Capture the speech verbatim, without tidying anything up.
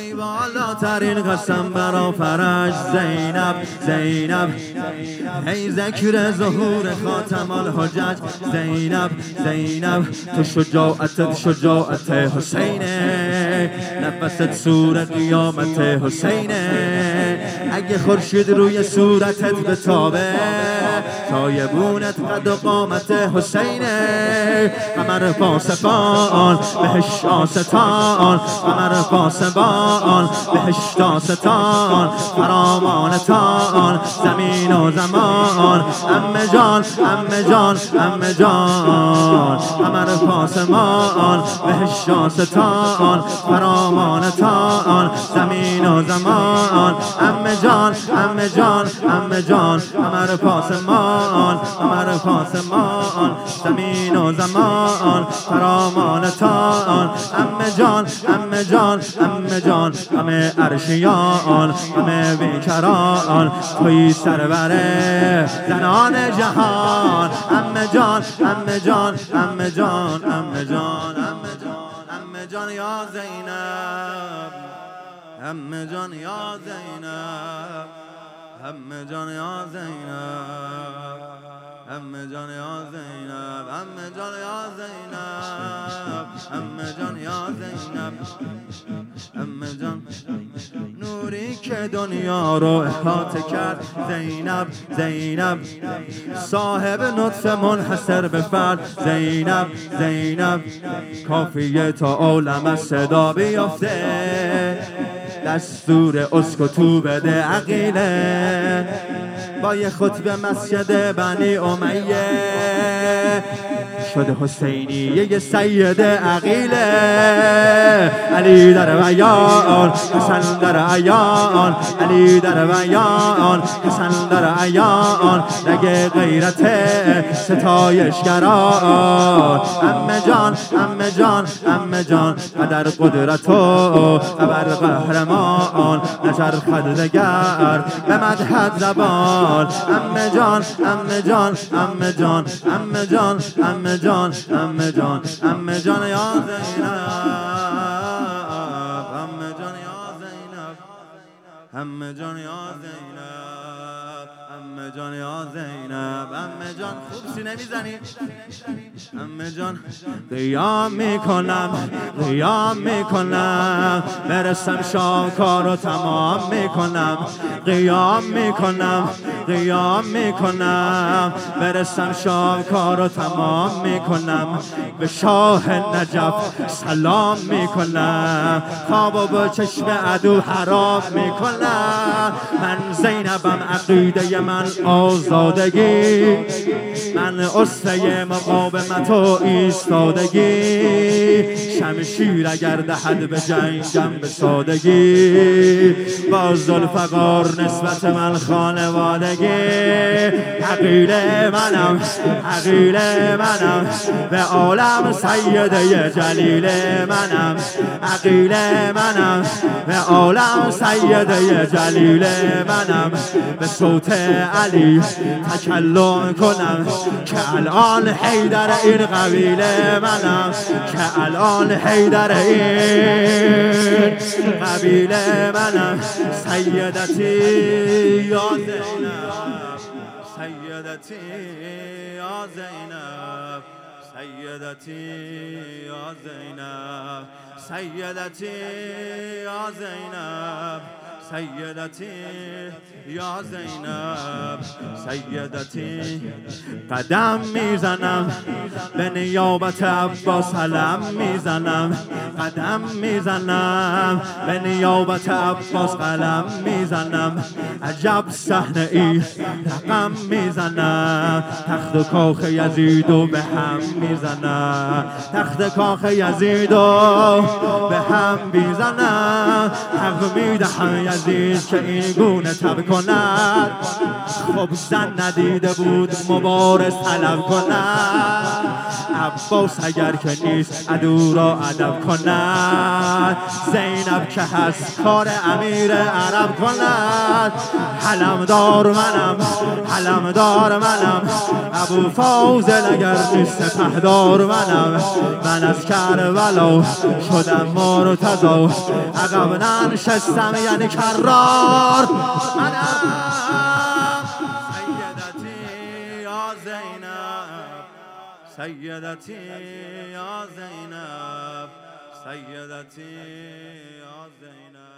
ای بالاترین قسم برا فرج زینب زینب، ای ذکر ظهور خاتم الحجج زینب زینب، تو شجاعت شجاعت حسینه، نفست سور قیامت حسینه، اگه خورشید روی صورتت بتابه سایبونت قد و قامت حسینه، قمر پاسبان بهش آستان، قمر پاسبان بهش آستان، فرامانتان زمین و زمان، عمه جان عمه جان عمه جان، قمر پاسبان بهش آستان، فرامانتان زمین و زمان، عمه جان عمه جان عمه جان، قمر پاسبان قمر پاسبان زمین و زمان، فرامانتان عمه جان عمه جان عمه جان، همه عرشیان همه بیکران، توی سروره زنان جهان، عمه جان عمه جان عمه جان عمه جان عمه جان عمه جان یا زینب، عمه جان یا زینب، عمه جان یا زینب، عمه جان یا زینب، عمه جان یا زینب، عمه جان یا زینب، عمه جان نوری که دنیا رو احاطه کرد زینب زینب، صاحب نطف منحصر به فرد زینب زینب، کافیه تا عالم از صدا بیافته، دستور اسکتو بده عقیله، با یه خطبه مسجد بنی امیه شده حسینیه سید عقیله، علی در بیان حسن در عیان، علی در بیان حسن در عیان، رگ غیرت ستایشگران، عمه جان عمه جان عمه جان، قدر قدرت و خبر قهرمان، نچرخد دگر به مدحت زبان، عمه جان عمه جان عمه جان عمه جان عمه جان عمه جان عمه جان یا زینب، عمه جان یا زینب، عمه جان یا زینب، عمه جان یا زینب، عمه جان خوب سینه میزنی، عمه جان قیام میکنم قیام میکنم، برسم شاهکار رو تمام میکنم، قیام میکنم قیام میکنم، برسم شاهکار رو تمام میکنم، به شاه نجف سلام میکنم، خواب با چشم عدو حرام میکنم، من زینبم عقیده من آزادگی، من اسوه مقاومت و ایستادگی، شمشیر اگر دهد به جنگم به سادگی، با ذوالفقار نسبت من خانوادگی، عقیله منم عقیله منم، به عالم سیده جلیل منم، عقیله منم به عالم سیده جلیل منم، به صوت علی تکلم کنم که الان حیدر این قبیله منم، که الان حیدر این قبیله منم، سیدتی یا زینب، سیدتی یا زینب، سیدتی یا زینب، سیدتی یا زینب، سیدتی یا زینب، سیدتی قدم میزنم به نیابت عباس علم میزنم، قدم میزنم به نیابت عباس قلم میزنم، عجب صحنه ای رقم میزنم، تخت کاخ یزیدو به هم میزنم، تخت کاخ یزیدو به هم میزنم، حق میدهم عزیز که این گونه تب کند، خب زن ندیده بود مبارز طلب کند. عباس اگر که نیست عدو را ادب کند، زینب که هست کار امیر عرب کند. حلم دار منم حلم دار منم، ابو فاضل اگر نیست سپهدار منم. من از کربلا شدم مرتضی، عقب ننشستم یعنی کرار منم. سیدتی یا زینب، سیدتی یا زینب، سیدتی یا زینب.